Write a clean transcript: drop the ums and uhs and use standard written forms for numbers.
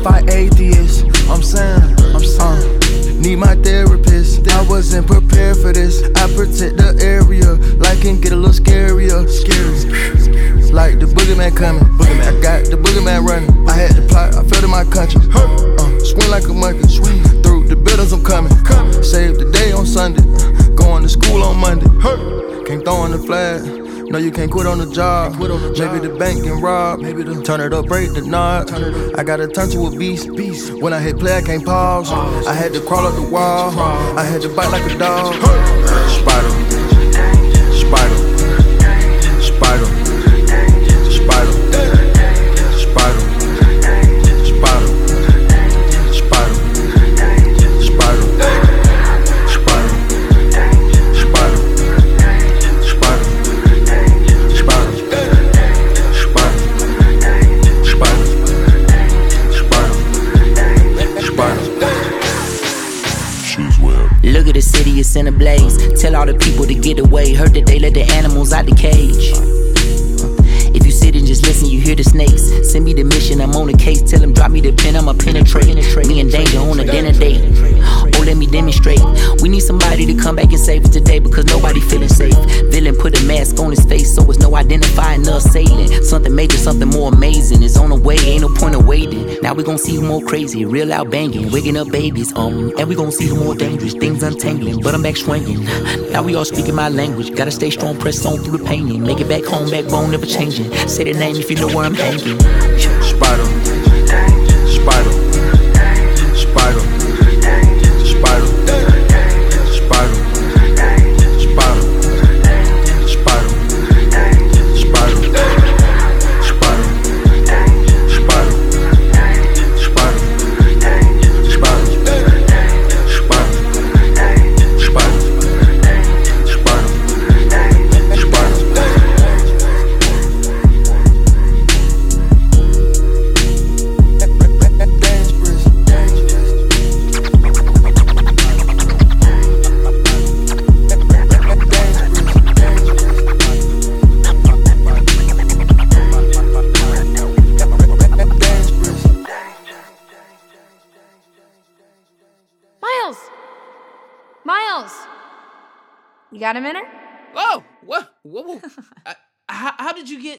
fight atheists. I'm saying, need my therapist. I wasn't prepared for this. I protect the area, like can get a little scarier. Like the boogeyman coming. I got the boogeyman running. I had to plot, I felt in my country. Swing like a monkey. Through the buildings I'm coming. Save the day on Sunday. Going to school on Monday. Can't throw in the flag. No, you can't quit on the job. Maybe the bank can rob. Turn it up, break the knob. I gotta turn to a beast. When I hit play, I can't pause. I had to crawl up the wall. I had to bite like a dog. Spider, spider, spider, spider, spider, spider, spider, spider, Look at the city, it's in a blaze. Tell all the people to get away. Heard that they let the animals out the cage. If you sit and just listen, you hear the snakes. Send me the mission, I'm on the case. Tell them drop me the pen, I'ma penetrate. Me and danger on a dinner date. Oh, let me demonstrate. We need somebody to come back and save us today, because nobody feeling safe. Villain put a mask on his face, so it's no identifying the assailant. Something major, something more amazing is on the way, ain't no point of waiting. Now we gon' see who more crazy, real loud banging, waking up babies, and we gon' see who more dangerous, things untangling, but I'm back swinging. Now we all speaking my language, gotta stay strong, press on through the pain, and make it back home, backbone never changing. Say the name if you know where I'm hanging. Spider, spider, spider, spider, spider, spider, spider, spider, You got a minute? Oh, what? How did you get